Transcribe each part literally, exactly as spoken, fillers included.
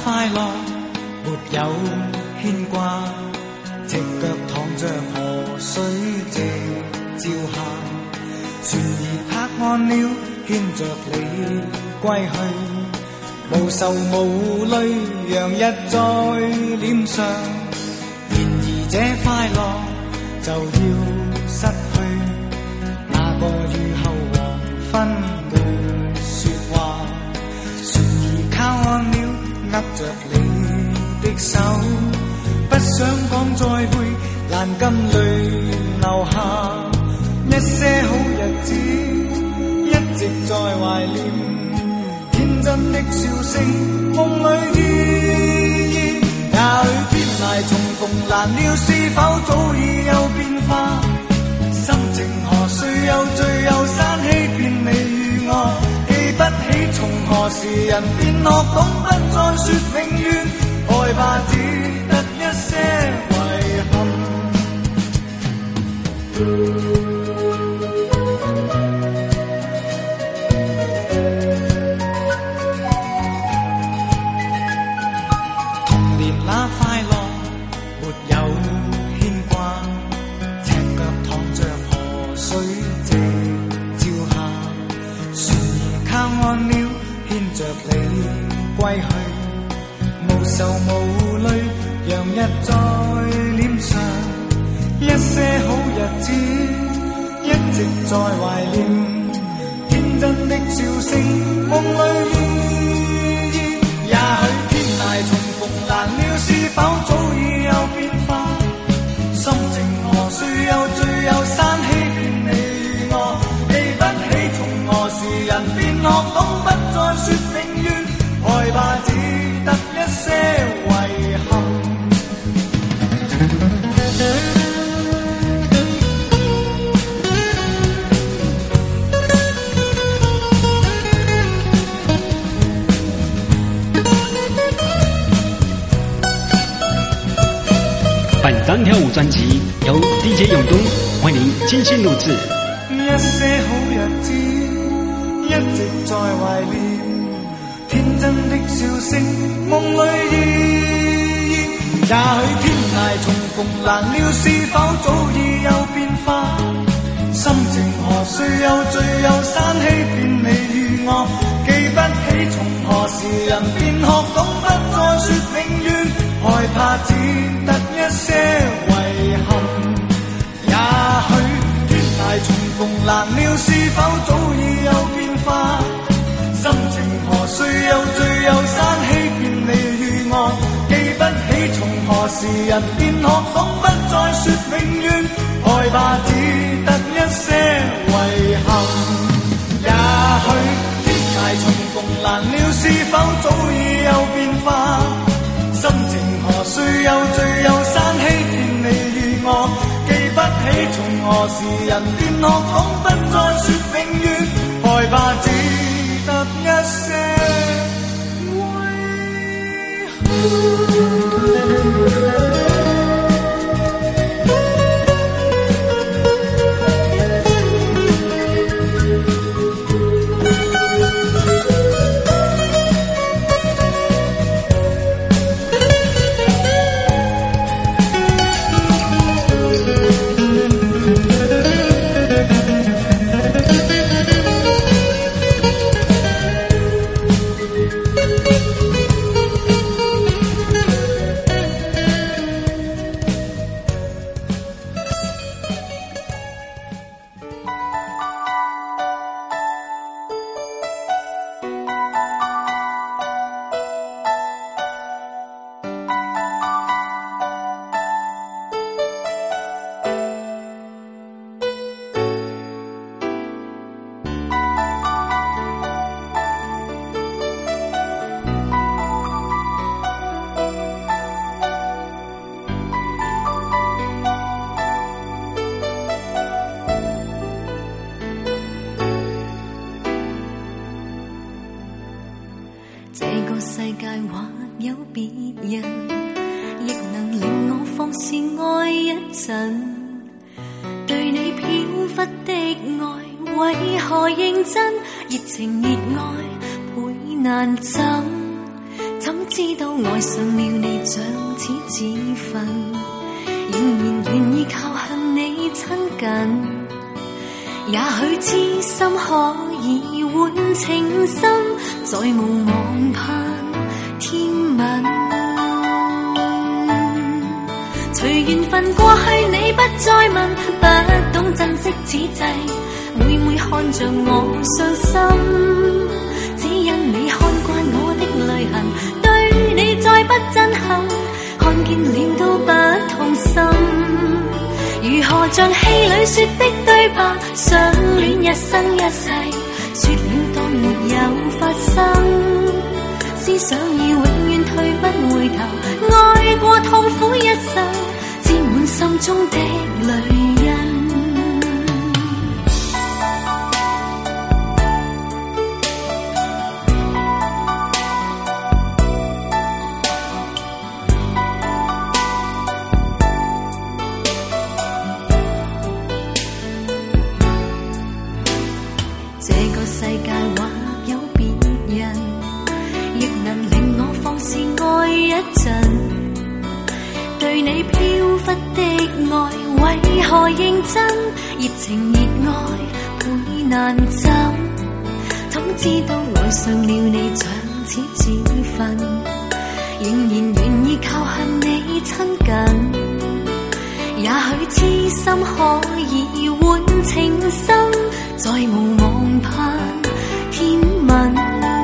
快樂，沒有牽掛，隻腳躺着河水直照下，船兒泊岸了，牽着你歸去，無愁無慮，洋溢在臉上。然而這快樂就要失去，那個雨後黃昏的說話，船兒靠岸了，握着你的手，不想講再會，難禁淚流下。一些好日子一直在懷念，天真的笑聲夢裏依依。也許天涯重逢難料，是否早已有變化？心情何須有罪有散，欺騙你與我，記不起從何時人變學懂不再說永遠，愛吧只得一些遺憾。童年那快樂沒有牽掛，赤腳躺着河水直照下，船兒靠岸了，牽着你歸去，無愁無慮，洋溢在臉上。一些好日子一直在懷念，天真的笑聲夢裏依依。也許天涯重逢難料，是否早已有變化？心情何須有罪有散，欺騙你與我，記不起從何時人變學懂不再說永遠，愛吧只得一些遺憾。 本张跳舞专辑由 D J 永东为您精心录制。 一些好日子一直在懷念，天真的笑聲夢裏依依。也許天涯重逢難料，是否早已有變化？心情何須有罪有散，欺騙你與我，記不起從何時人變學懂不再說永遠，害怕只得一些遺憾。也許天涯重逢難料，是否早已有變化？心情何須有罪有散，欺騙你與我，記不起從何時人變學懂不再說永遠，愛吧只得一些遺憾。也許天涯重逢難料，是否早已有變化？心情何須有罪有散，欺騙你與我，記不起從何時人變學懂不再說永遠，愛吧只得一些遺憾。 知道愛上了你像似自焚，仍然願意靠向你親近。也許痴心可以換情深，再無望盼天吻。隨緣分過去你不再問，不懂珍惜此際，每每看着我傷心，只因你看慣我的淚痕，對你再不震撼，看見了都不痛心。如何像戲裏說的對白，相戀一生一世，說了當沒有發生，思想已永遠退不回頭，愛過痛苦一生，沾滿心中的淚印。世界或有別人，亦能令我放肆愛一陣。對你飄忽的愛，為何認真？熱情熱愛倍難枕。怎知道愛上了你像似自焚，仍然願意靠向你親近。也許痴心可以換情深，再無望盼天吻。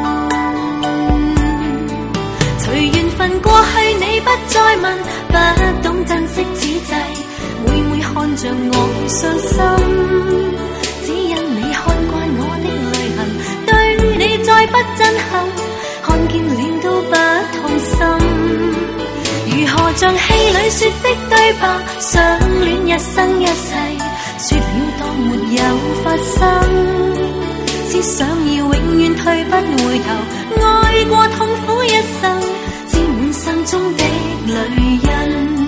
隨緣分過去你不再問，不懂珍惜此際，每每看着我傷心，只因你看慣我的淚痕，對你再不震撼，看見了都不痛心。如何像戲裏說的對白，相戀一生一世，說了當沒有發生，思想已永遠退不回頭，愛過痛苦一生，沾滿心中的淚印。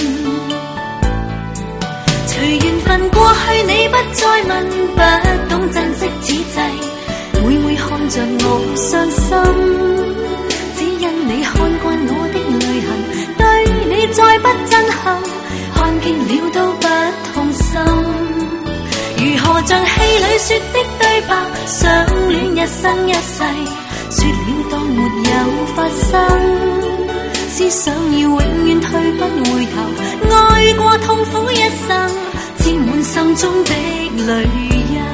隨緣分過去你不再問，不懂珍惜此際，每每看着我傷心，只因你看慣我的淚痕，對你再不震撼，看見了都不痛心。如何像戲裏說的對白，相戀一生一世，說了當沒有發生，思想要永遠退不回頭，愛過痛苦一生，沾滿心中的淚印。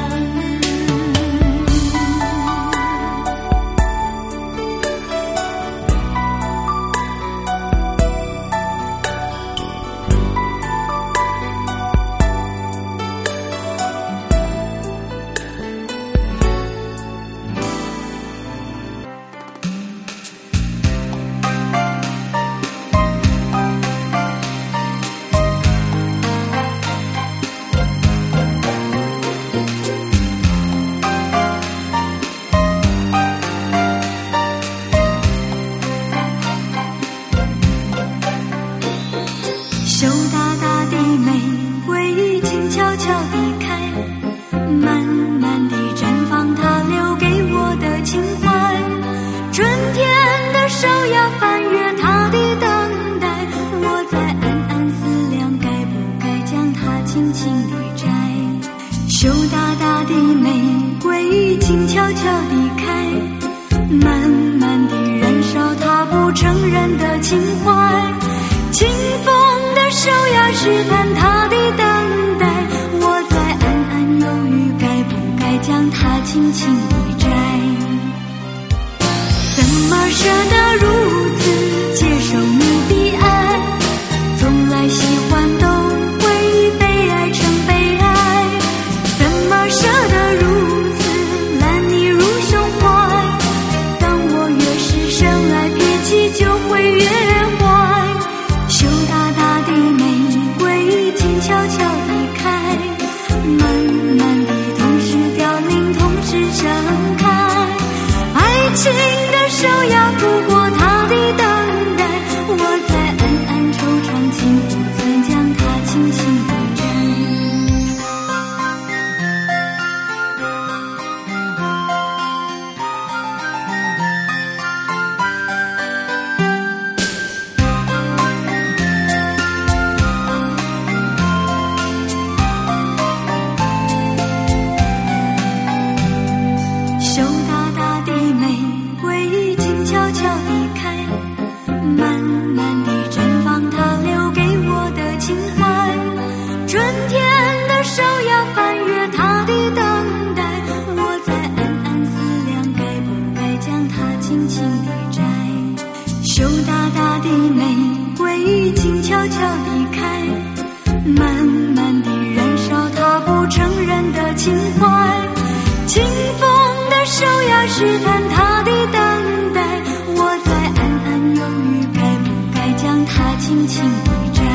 慢慢地绽放它留给我的情怀。春天的手要翻越它的等待，我在暗暗思量，该不该将它轻轻地摘。羞答答的玫瑰静悄悄地开，慢慢地燃烧它不承认的情怀。清风的手要试探它的等待，我在暗暗犹豫，该不该将它轻轻地摘。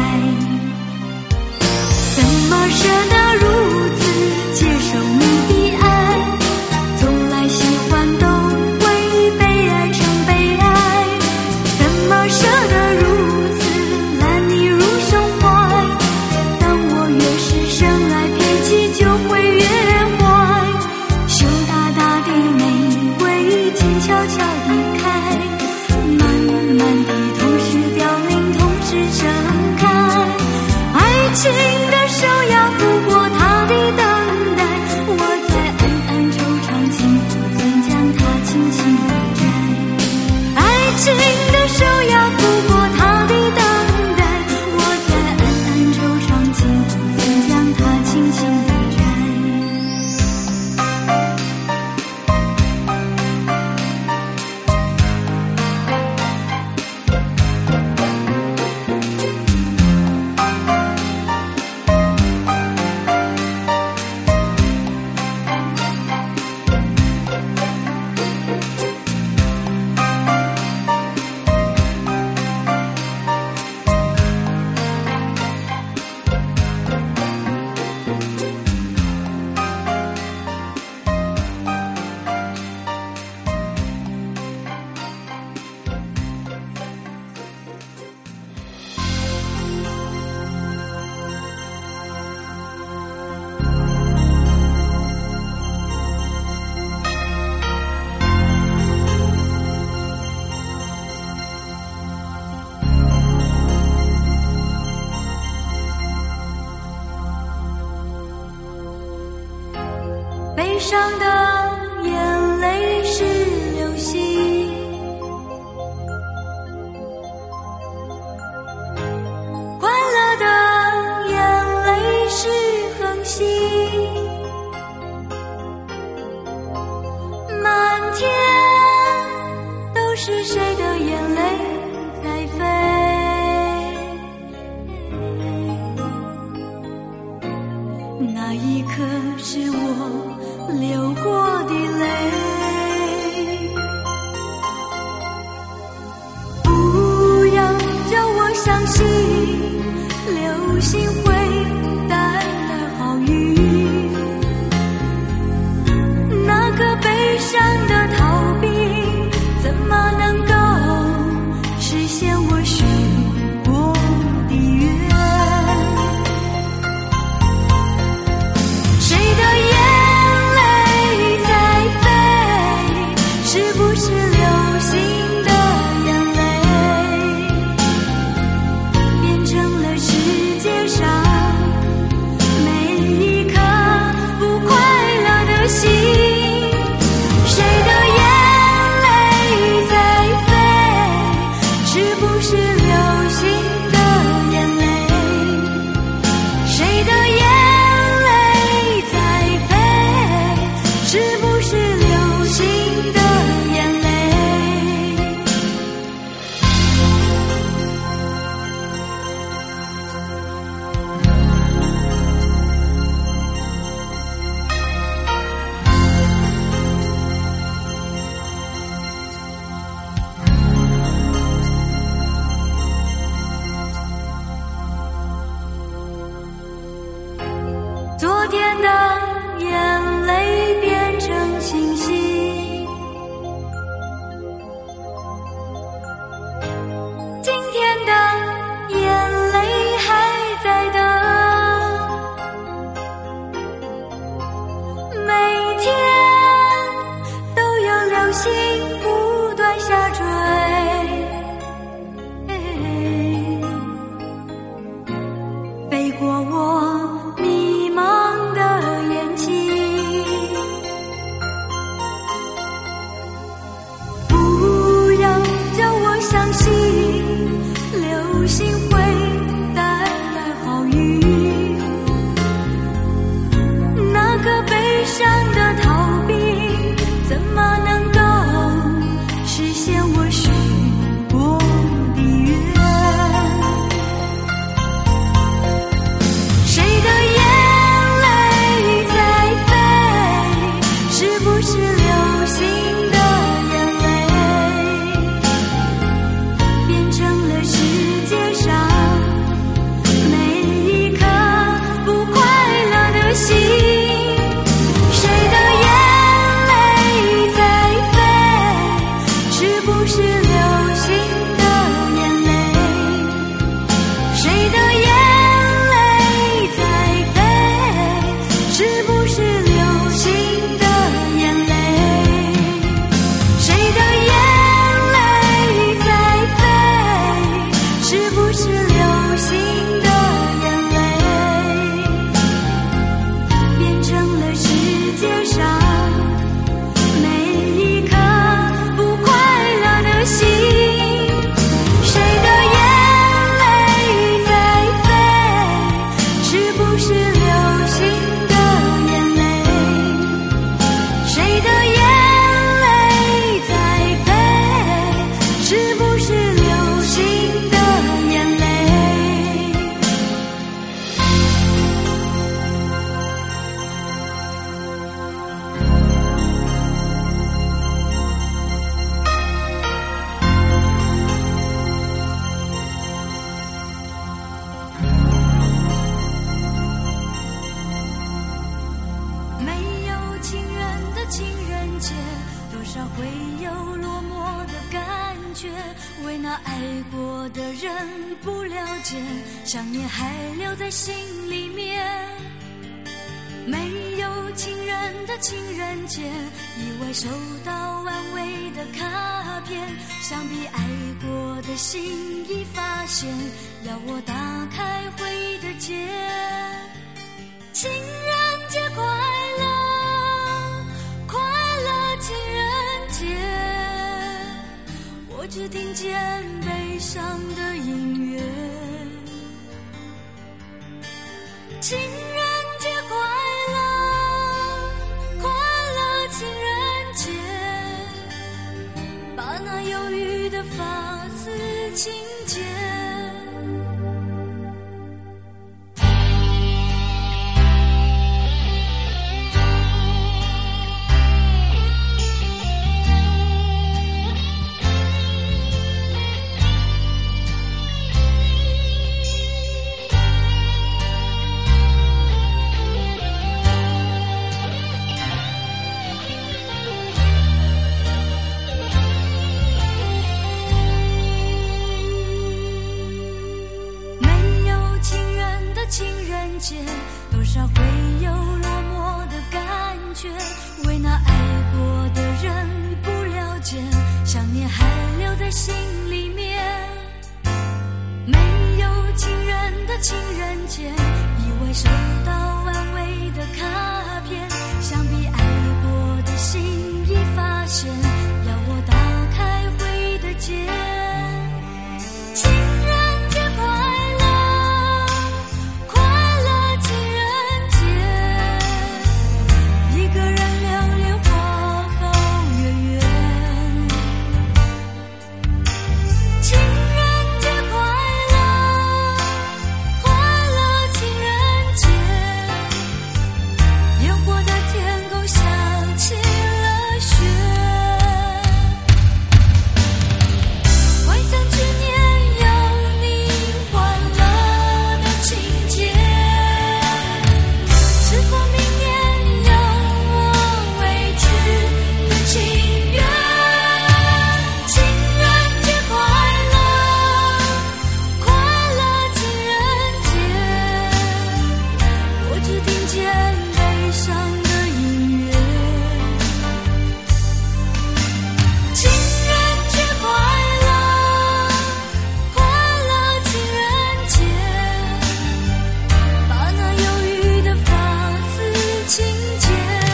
怎么舍得如此接受你的爱，从来喜欢都会被爱成悲哀。怎么舍得如此揽你入胸怀，当我越是深爱脾气就会越坏。羞答答的玫瑰静悄悄地开，慢慢地同时凋零同时盛开。爱情的手要拂过它的等待，我在暗暗惆怅，情不曾将它轻轻地摘。爱情的手要拂过它的等待，我在暗暗惆怅，情不曾将它轻轻地摘。悲伤的眼泪是流星，欢乐的眼泪是恒星，满天都是谁的眼泪在飞。那一刻是我流过的泪，不要叫我相信流星会带来好运，那个悲伤的逃避怎么能够实现我许过的愿。谁的眼是不是流星的眼泪，变成了世界上每一颗不快乐的心？谁的眼泪在飞，是不是流星的眼泪？谁的眼泪在飞，是不是流星的眼泪？昨天的眼泪变成星星，今天的眼泪还在等，每天都有流星不断下坠，飞过我迷茫的眼那爱过的人不了解，想念还留在心里面。没有情人的情人节，意外收到安慰的卡片，想必爱过的心已发现，要我打开回忆的结。情人节快乐，快乐情人节，我只听见悲伤的音乐。情人节快乐，快乐情人节，把那忧郁的发丝轻剪。多少会有落寞的感觉，为那爱过的人不了解，想念还留在心里面。没有情人的情人节，以为收到安慰的卡片，想必爱过的心已发现，要我打开回忆的结。情人节快乐，快乐情人节，一个人流连花好月圆。情人节快乐，快乐情人节，烟火的天空下起了雪。幻想去年有你欢乐的情节，是否明年有我委屈的情缘。情人节快乐，快乐情人节，我只听见悲伤的音乐。情人节快乐，快乐情人节，把那忧郁的发丝轻剪。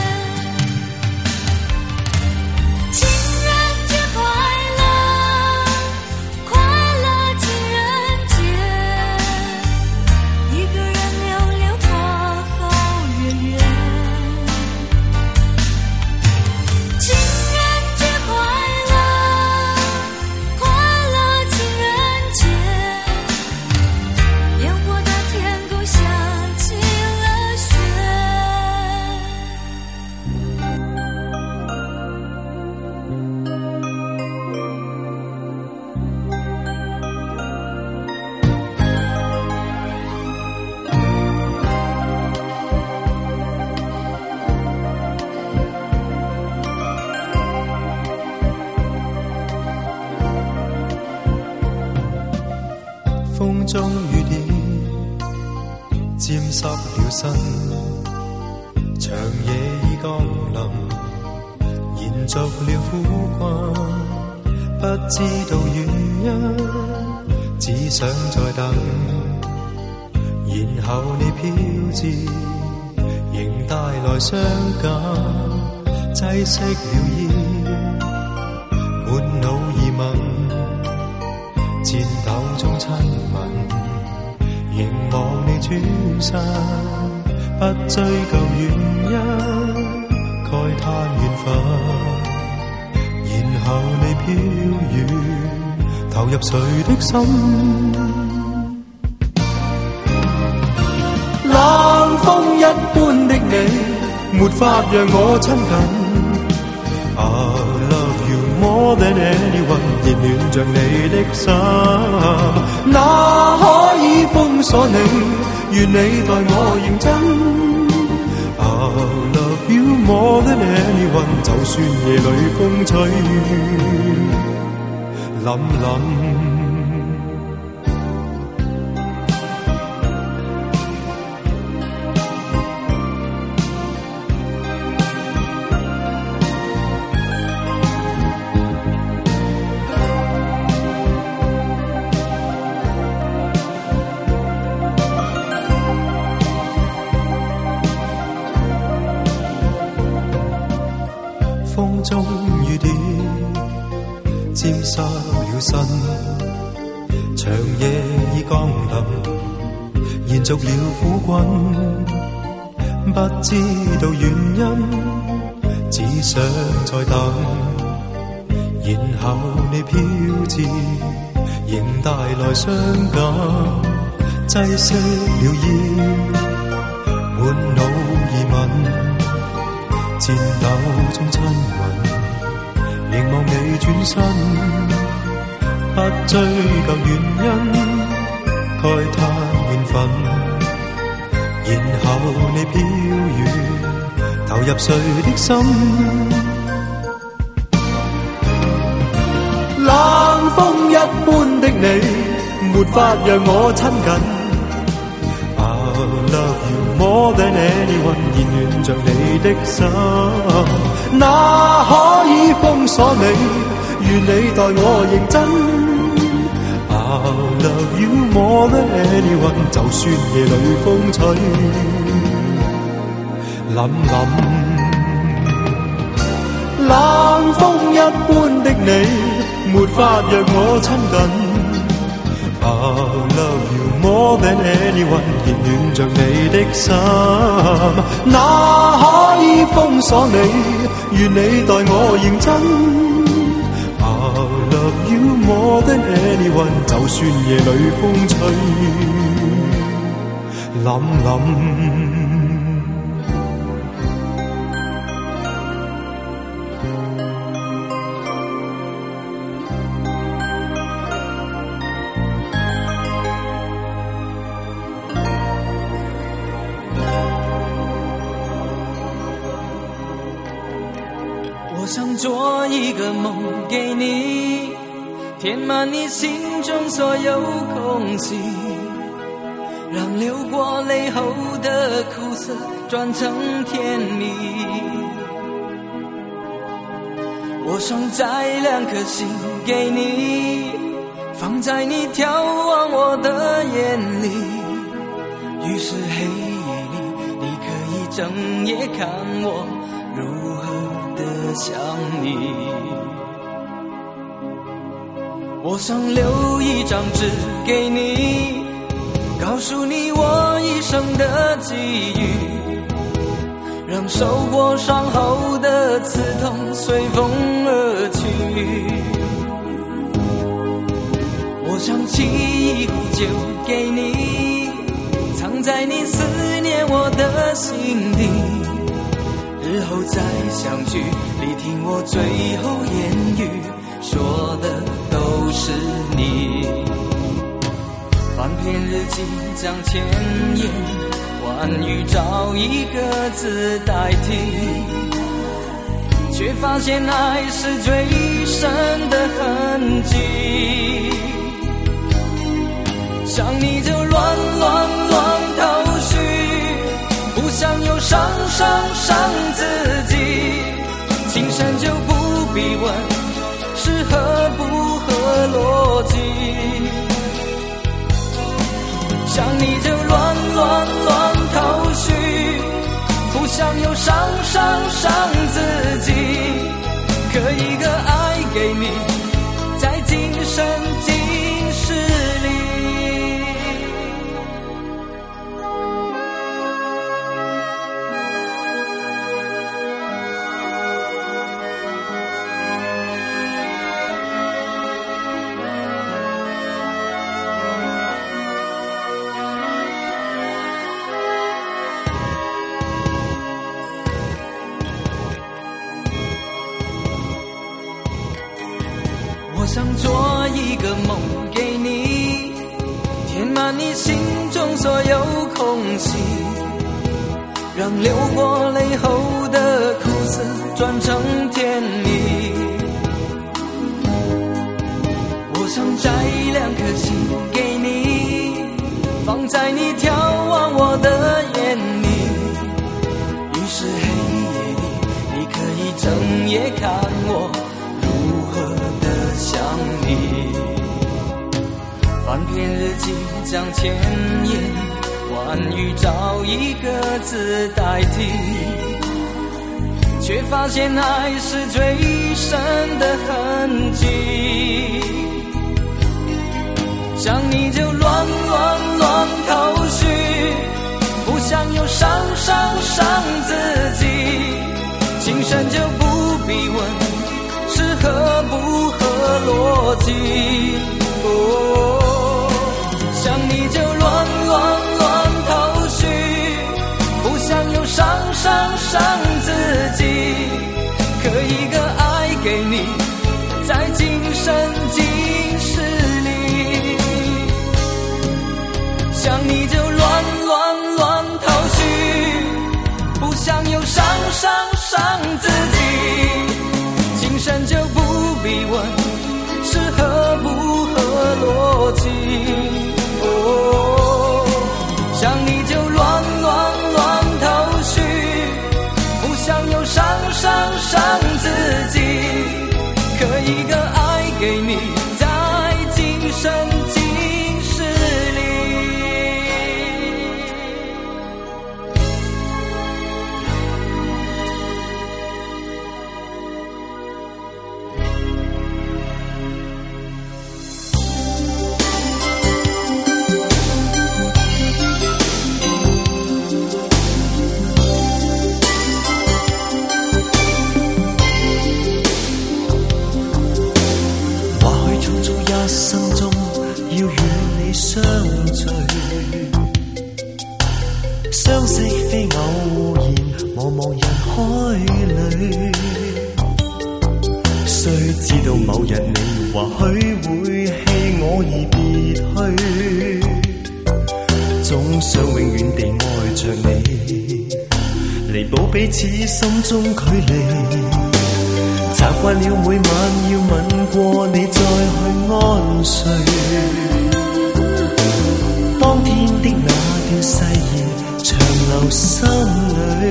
情人节快乐，快乐情人节，一个人流连花好月圆。情人节快乐，快乐情人节，烟火的天空下起了雪。 風中雨點沾濕了身，長夜已降臨，延續了苦困，不知道原因，只想再等，然後你飄至，仍帶來傷感，擠熄了煙，滿腦疑問，戰鬥中親吻，凝望你轉身，不追究原因，慨嘆緣分，然後你飄遠，投入誰的心？冷風一般的你，沒法讓我親近。I love you more than anyone， 熱暖着你的心，哪可以封鎖你？願你待我認真。I love you more than anyone， 就算夜裏風吹， 諗諗。風中雨點沾濕了身，長夜已降臨，延續了苦困，不知道原因，只想再等，然後你飄至，仍帶來傷感，擠熄了煙，滿腦疑問。戰鬥中親吻，凝望你轉身，不追究原因，慨嘆緣分，然後你飄遠，投入誰的心？冷風一般的你，沒法讓我親近。Love you more than anyone， 燃暖着你的心，哪可以封鎖你？願你待我認真。I love you more than anyone， 就算夜裏風吹，諗諗。冷風一般的你，沒法讓我親近。I love you more than anyone， 燃暖着你的心，哪可以封鎖你？願你待我認真。I love you more than anyone， 就算夜裏風吹，諗諗。 我想做一个梦给你，填满你心中所有空隙，让流过泪后的苦涩转成甜蜜。我想摘两颗心给你，放在你眺望我的眼里，于是黑夜里你可以整夜看我如何的想你。我想留一张纸给你，告诉你我一生的际遇，让受过伤后的刺痛随风而去。我想沏一壶酒给你，藏在你思念我的心底，日后再相聚，你听我最后言语，说的都是你。翻篇日记将千言万语找一个字代替，却发现爱是最深的痕迹。想你就乱乱乱头绪，不想又伤伤伤自己，情深就不必问是合不合逻辑。想你就乱乱乱头绪，不想又伤伤伤自己，可一个爱给你，在今生今世里。我想做一个梦给你，填满你心中所有空隙，让流过泪后的苦涩转成甜蜜。 两颗心给你，放在你眺望我的眼里。于是黑夜里，你可以整夜看我如何的想你。翻篇日记将千言万语找一个字代替，却发现爱是最深的痕迹。想你就乱乱乱头绪，不想又伤伤伤自己。情深就不必问是合不合逻辑。哦，想你就乱乱乱头绪，不想又伤伤伤自己。可一个爱给你，在今生今世里。想你就乱乱乱头绪，不想又伤伤伤自己。情深就不必问是合不合逻辑。哦，想你就乱乱乱头绪，不想又伤伤伤自己。可一个爱给你，在今生今世里。 一生中要與你相聚，相識非偶然，茫茫人海裏。雖知道某日你或許會棄我而別去，總想永遠地愛着你，彌補彼此心中距離。習慣了每晚要吻過你再去安睡，當天的那段誓言長留心裏，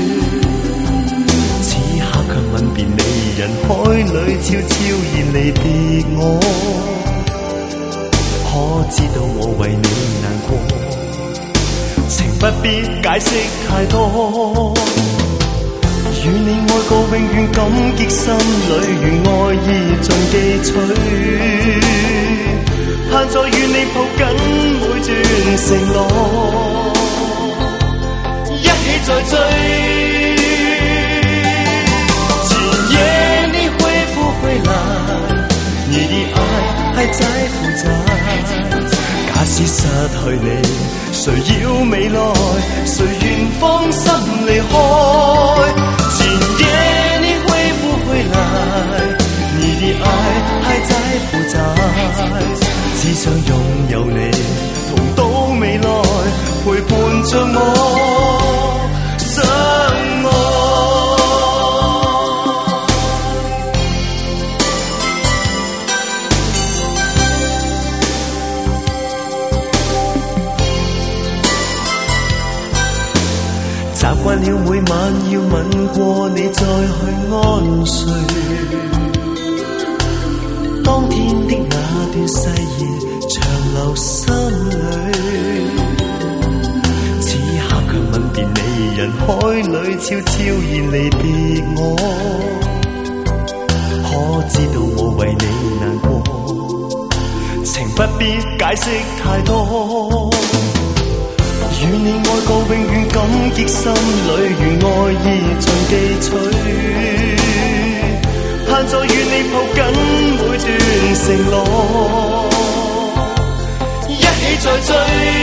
此刻卻吻別你，人海裏悄悄然離別我。可知道我為你難過，情不必解釋太多。與你愛過永遠感激心裏，如愛意盡記取，盼再與你抱緊每段承諾，一起再追。今夜你會不會來？你的愛還在負債。假使失去你，誰要未來？誰願放心離開？今夜你會不會來？你的愛還在負債，只想擁有你，同到未來，陪伴着我相愛。習慣了每晚要吻過你再去安睡，當天的那段誓言長留心裏，此刻卻吻別你，人海裏悄悄然離別我。可知道我為你難過，情不必解釋太多。與你愛過永遠感激心裏，如愛意盡記取，盼再與你抱緊每段承諾，一起再追。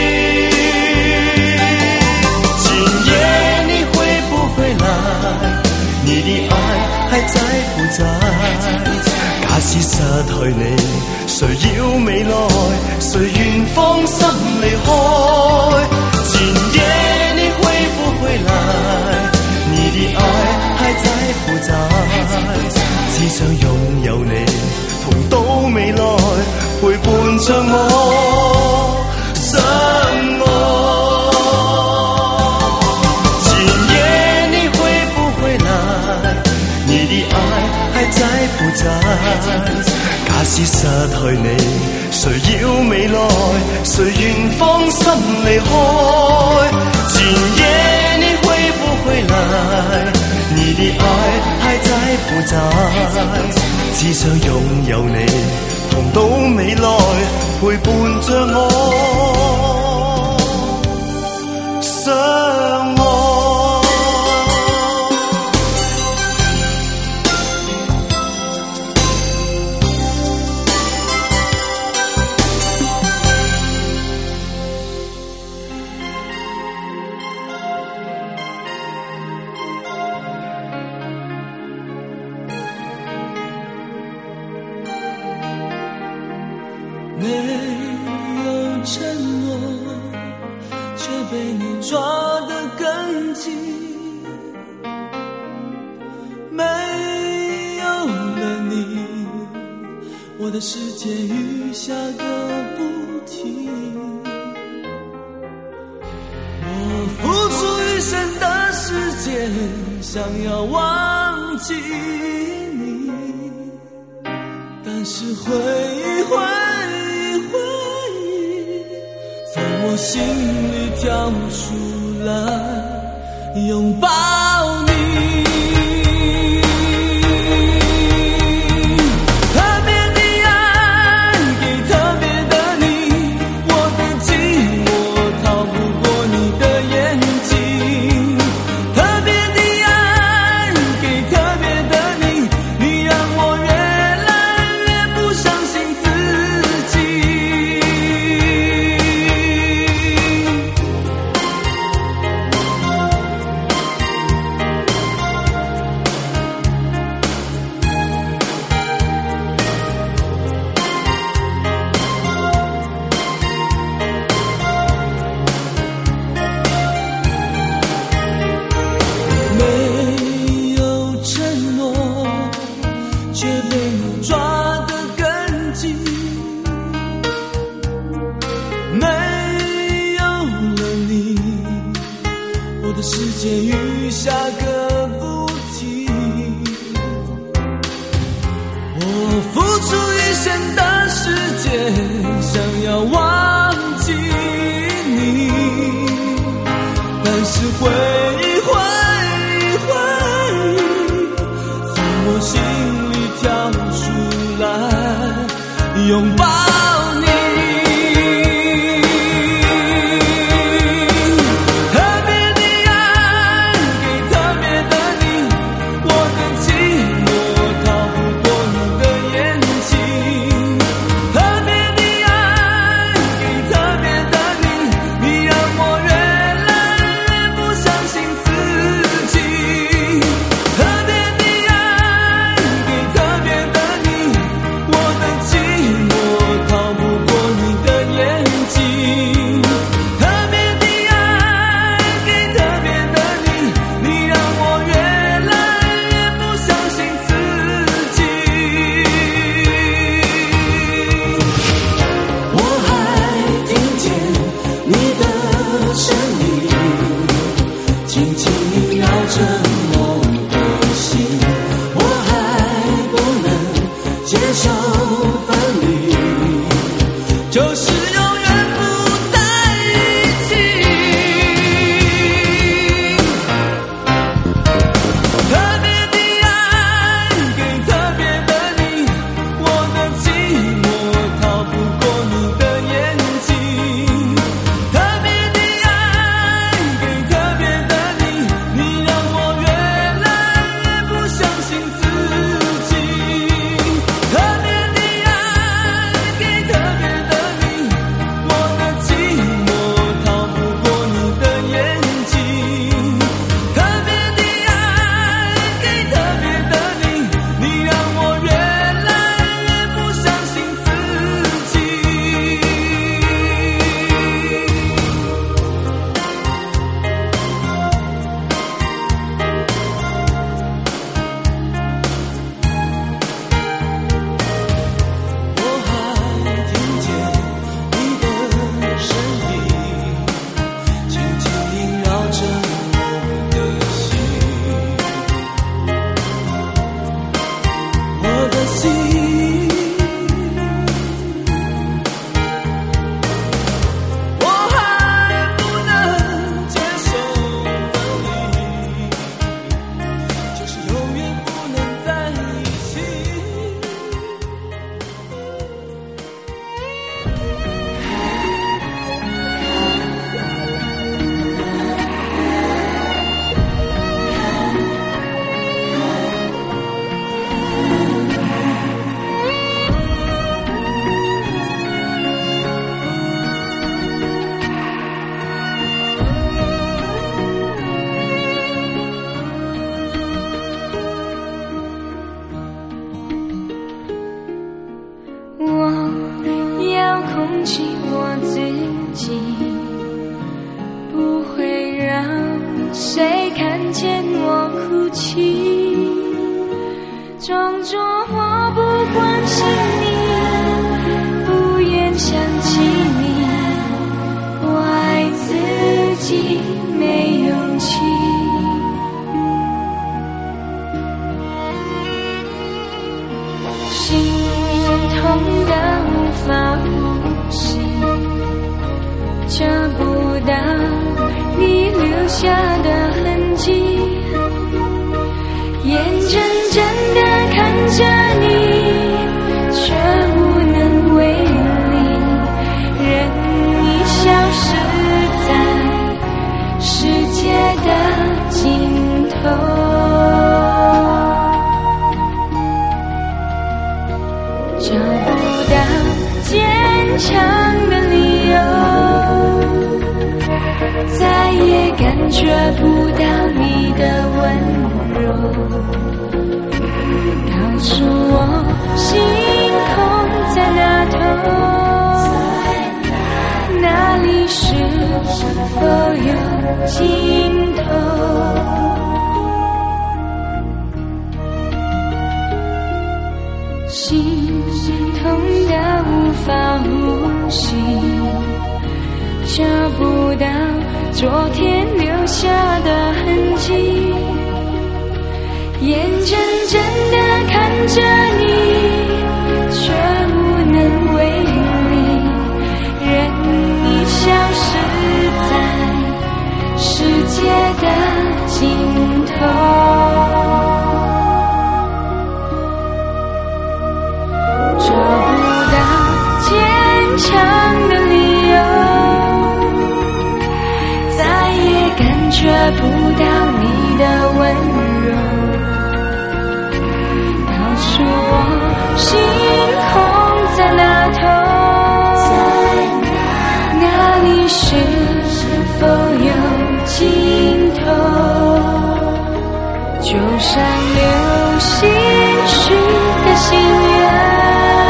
今夜你會不會來？你的愛還在負債。假使失去你，誰要未來？誰願放心離開？今夜你會不會來？你的愛還在負債，只想擁有你，同到未來，陪伴着假使失去你，誰要未來？誰願放心離開？今夜你會不會來？你的愛還在不在？只想擁有你，同到未來，陪伴着我相愛。 没有承诺，却被你抓得更紧。没有了你，我的世界雨下个不停。我付出余生的时间，想要忘记你，但是回忆回忆回忆从我心里跳出来拥抱你。特别的爱给特别的你，我的寂寞逃不过你的眼睛。特别的爱给特别的你，你让我越来越不相信自己。没有承诺，却被你抓得更紧。没有了你，我的世界雨下个不停。我付出一生的时间，想要忘记你，但是回忆回忆回忆从我心里跳出来拥抱你。特别的爱给特别己，不会让谁看见我哭泣，装作我不关心你，不愿想起你，怪自己没勇气。心痛得无法呼吸，找不到你留下的痕迹，眼睁睁地看着你，却无能为力，任你消失在世界的尽头。找不到坚强的理由，再也感觉不到你的温柔，告诉我星空在哪头，哪里是否有尽头。心痛得无法呼吸，找不到昨天留下的痕迹，眼睁睁地看着你，却无能为力，任你消失在世界的尽头。找不到坚强的理由，再也感觉不到你的温柔，告诉我星空在哪头，哪里是否有尽头，就像流星许的心愿，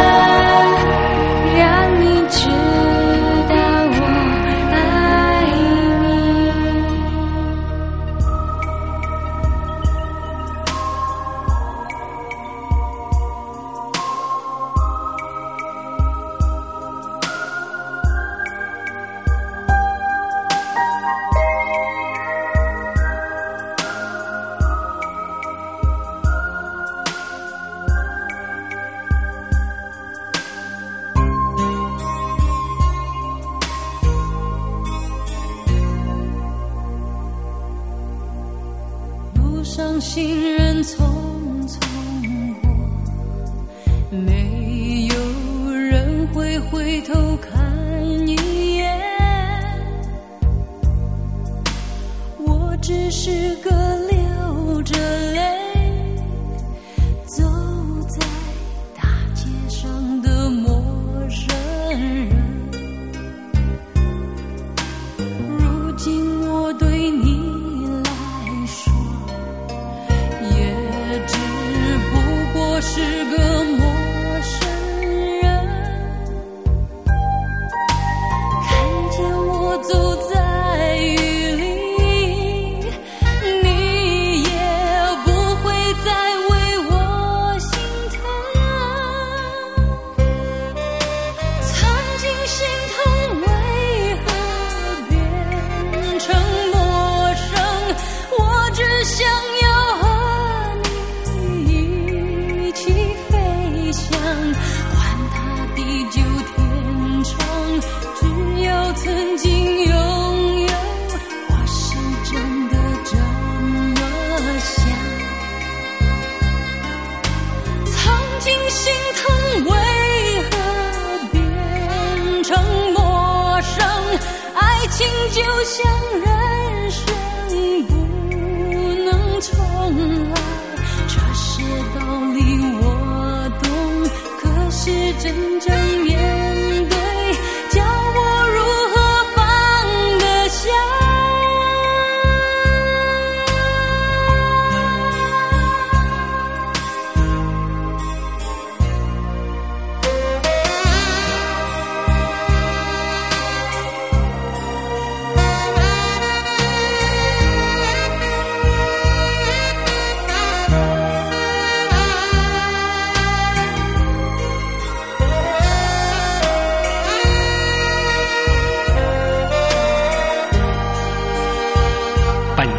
伤心人匆匆过，没有人会回头看一眼，我只是个流着泪走在大街上的陌生人，如今我对你是个陌生人，看见我走在雨里，你也不会再为我心疼。曾经心疼为何变成陌生，我只想要曾经拥有，我是真的这么想。曾经心疼为何变成陌生，爱情就像人生不能重来，这些道理我懂，可是真正面对叫我如何放得下。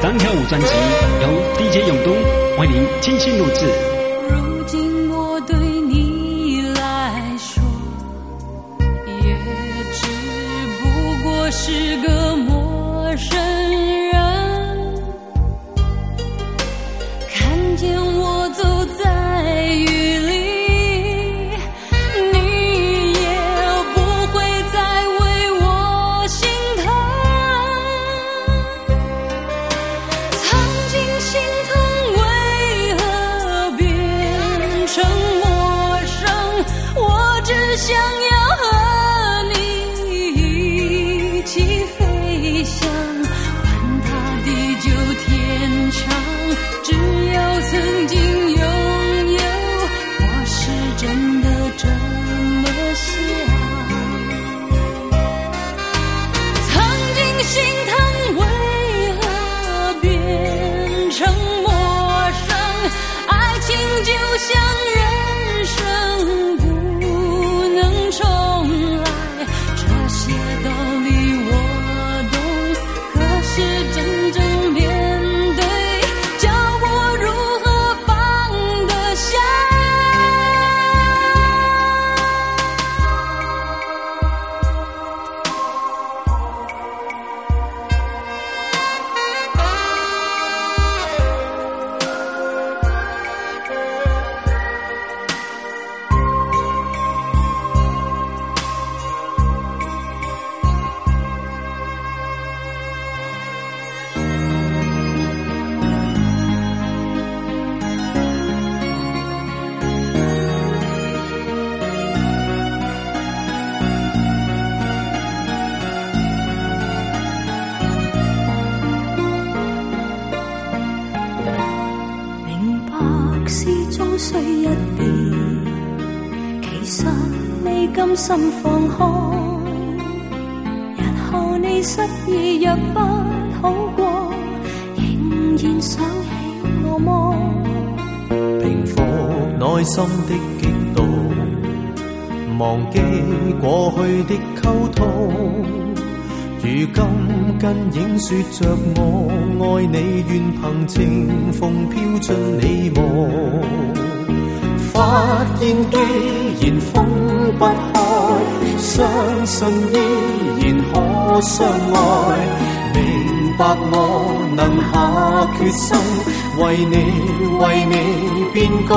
张跳舞专辑由 D J 永东为您精心录制。 如今我对你来说，也只不过是个陌生人。看见我走在雨里，想要和你一起飞翔，管它地久天长，只要曾经拥有，我是真的这么想。曾经心疼为何变成陌生，爱情就像人生重来，这些道理我懂，可是真正面对，叫我如何放得下？甘心放開，日後你失意若不好過，仍然想起我麼？ 平復內心的激動，忘記過去的溝通，如今跟影說着我愛你，願憑情風飄進你夢。發現既然分不開，相信依然可相愛。明白我能下決心，為你為你變改。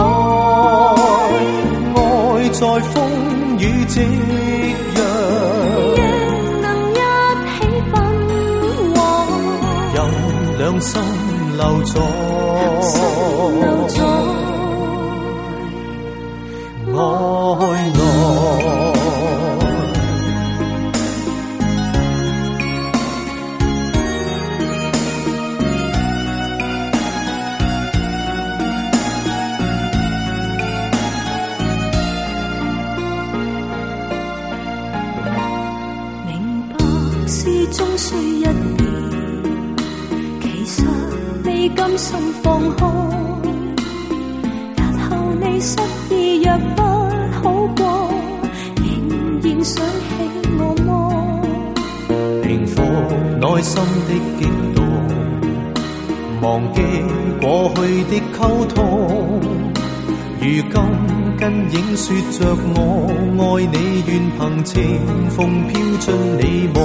愛在風雨夕陽， 亦能一起奔往， 有兩心留在。 留在愛內， 明白是終須一別，其實未甘心放開。日後你失意若不好過，仍然想起我麼？ 平復內心的激動，忘記過去的溝通，如今跟影說着我愛你，願憑情風飄進你夢。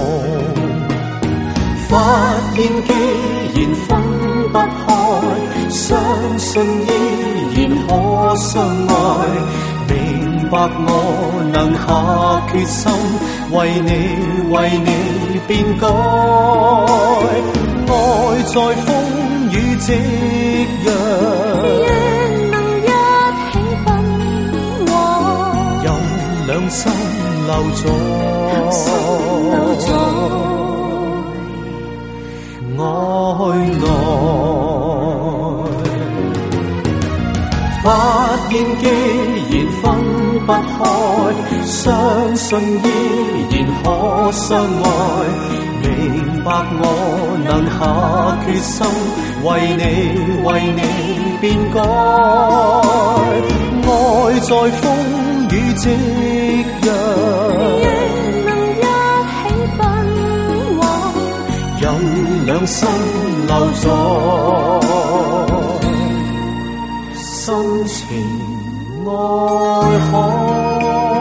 發現既然分不開，相信依然可相愛。明白我能下決心，為你為你變改。愛在風雨夕陽， 亦能一起奔往， 有兩心留在留在愛內。發現既然分不開，相信依然可相愛。明白我能下決心，為你為你變改。愛在風雨夕陽， 亦能一起奔往， 有兩心留在深情愛海。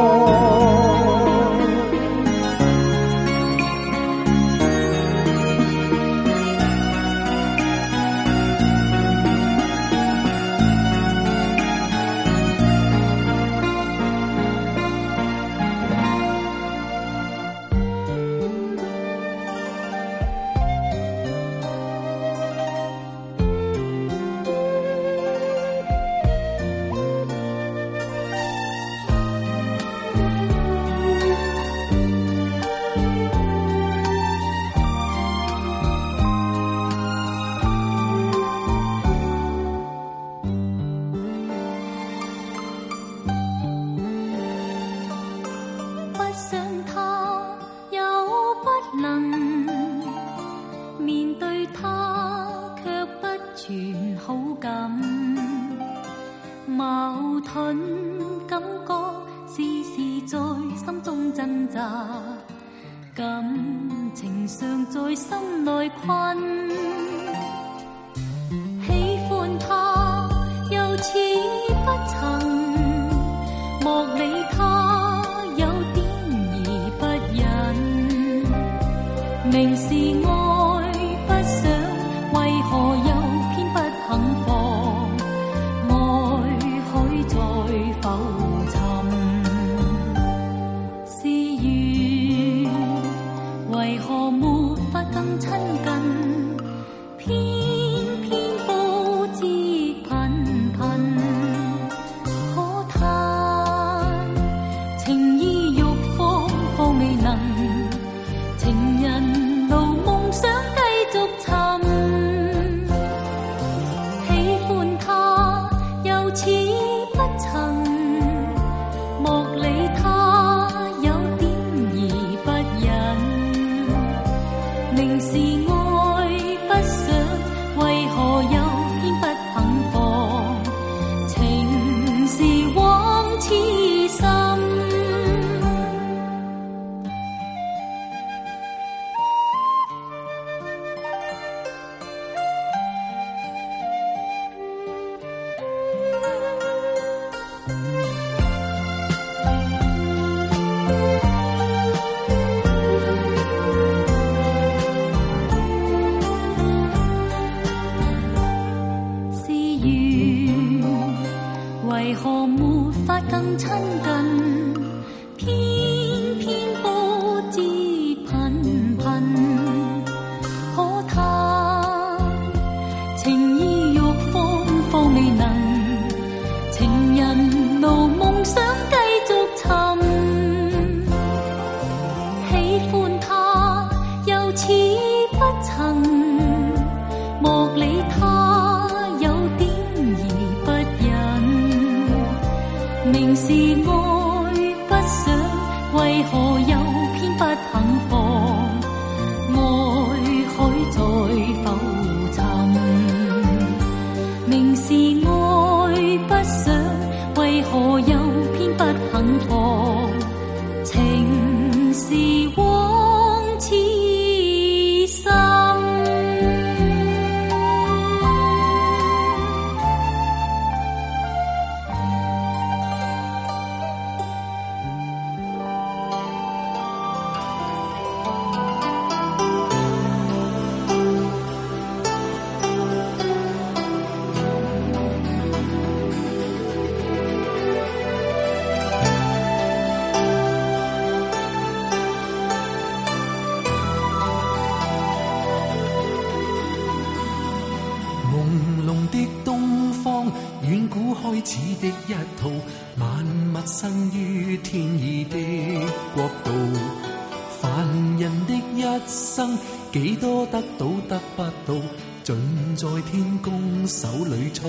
手裏操，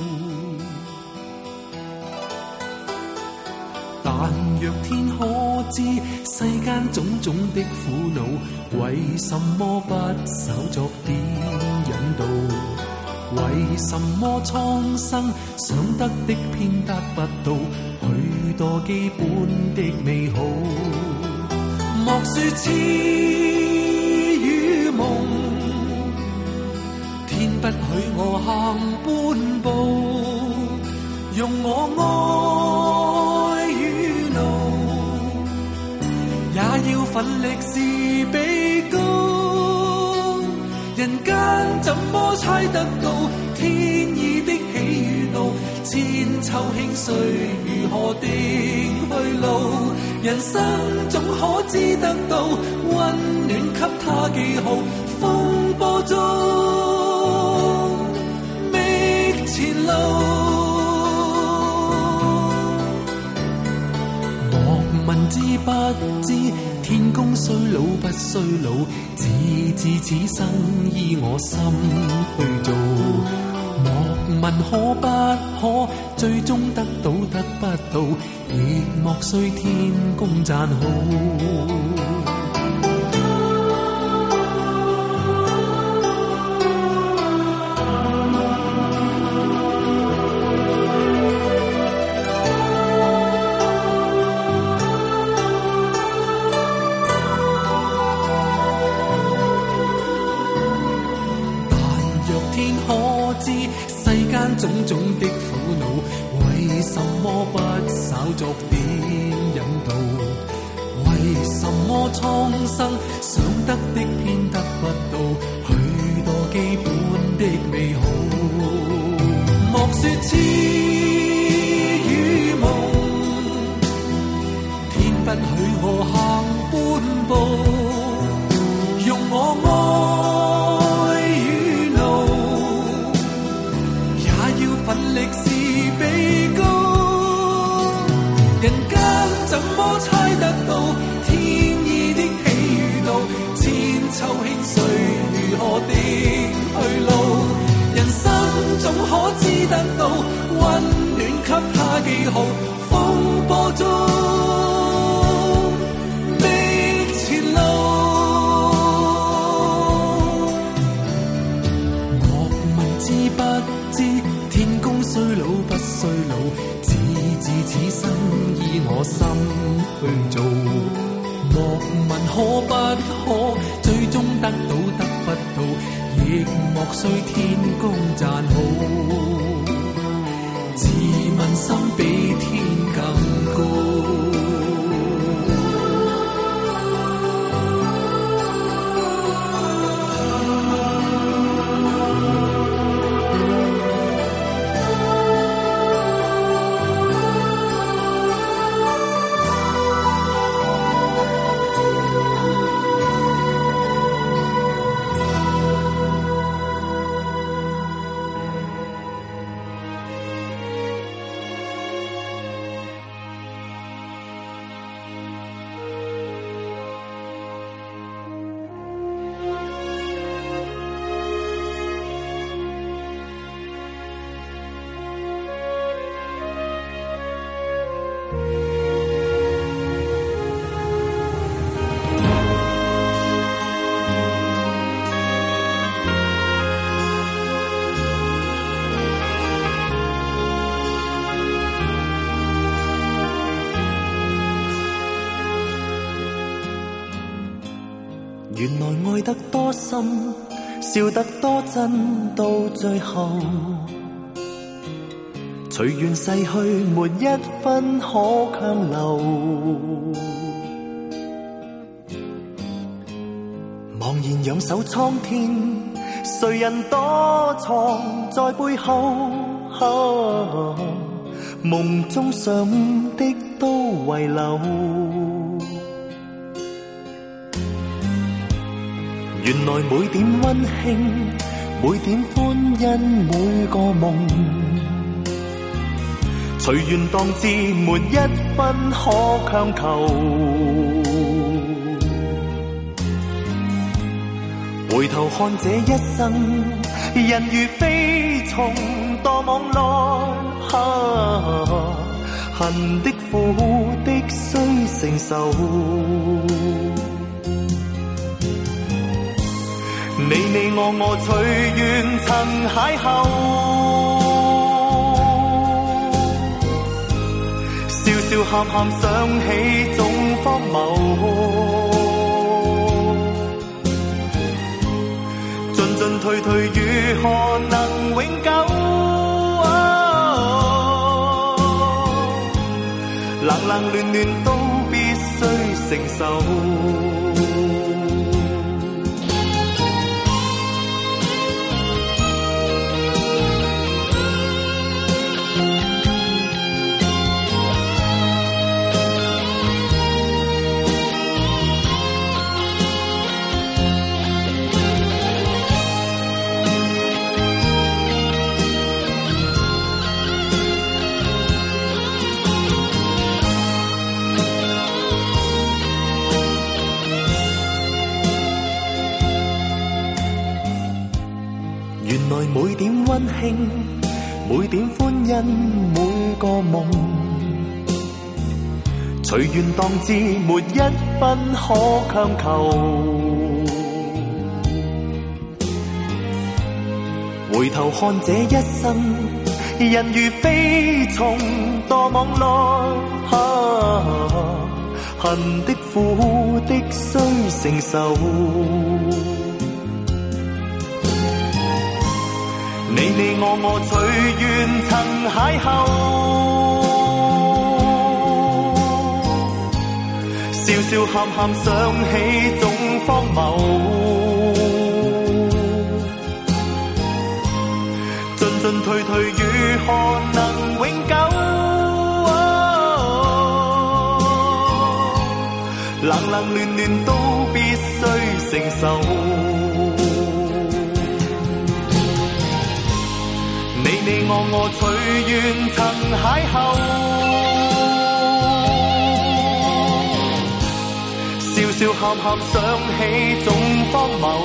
但若天可知世間種種的苦惱，為什麼不稍作點引導？為什麼蒼生想得的偏得不到許多基本的美好？莫說痴與夢， 步，用我愛與怒，也要奮力是比高。人間怎麼猜得到天意的喜與怒？千秋興衰如何定去路？人生總可知得到溫暖給他記號，風波中覓前路。莫問知不知天公衰老不衰老，只知此生依我心去做。莫問可不可最終得到得不到，亦莫需天公讚好。種種的苦惱，為什麼不稍作點引導？為什麼蒼生想得的偏得不到許多基本的美好？莫說痴與夢，天不許我行半步，用我愛與怒，奮力是比高。人間怎麼猜得到天意的喜與怒？千秋興衰如何定去路？人生總可知得到溫暖給他記號，風波中覓前路。莫問知不知天公衰老不衰老，只知此生依我心去做。莫問可不可最終得到得不到，亦莫需天公讚好。自問心比天更高。 原來愛得多深，笑得多真，到最後隨緣逝去，沒一分可強留。茫然仰首蒼天，誰人躲藏在背後？啊，夢中想的都遺留。原來每點溫馨，每點歡欣，每個夢，隨緣當至，沒一分可強求。回頭看這一生，人如飛蟲墮網內，啊，恨的苦的須承受。你你我我隨緣曾邂逅，笑笑喊喊想起總荒謬，進進退退如何能永久？ 冷暖暖都必須承受。原來每點溫馨，每點歡欣，每個夢，隨緣當至，沒一分可強求。回頭看這一生，人如飛蟲，墮網內，啊，恨的苦的須承受。你你我我隨緣曾邂逅，笑笑喊喊想起總荒謬，進進退退如何能永久？冷冷暖暖都必須承受。你你我我隨緣曾邂逅，笑笑喊喊想起總荒謬，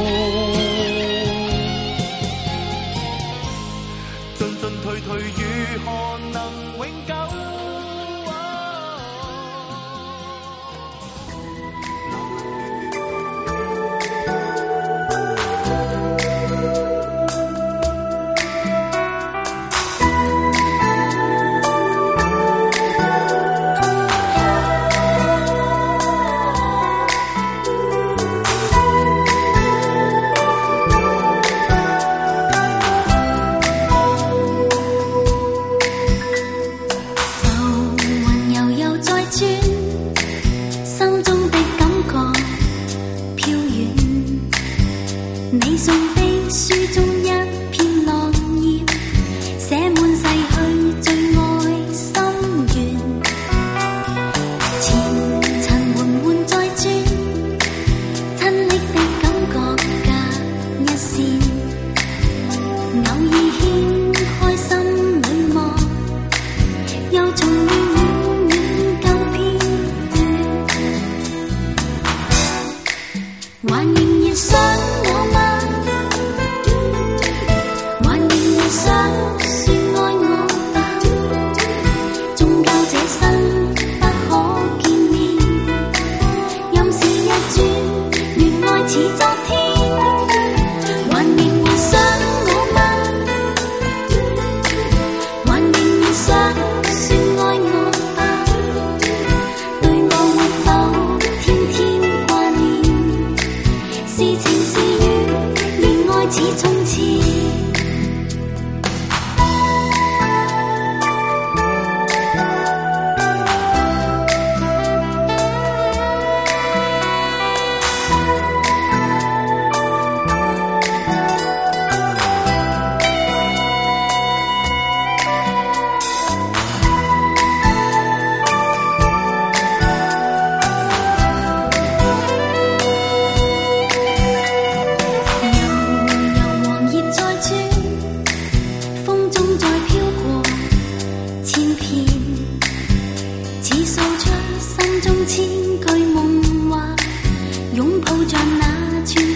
進進退退如何能永久？ 訴出心中千句夢話，擁抱着那串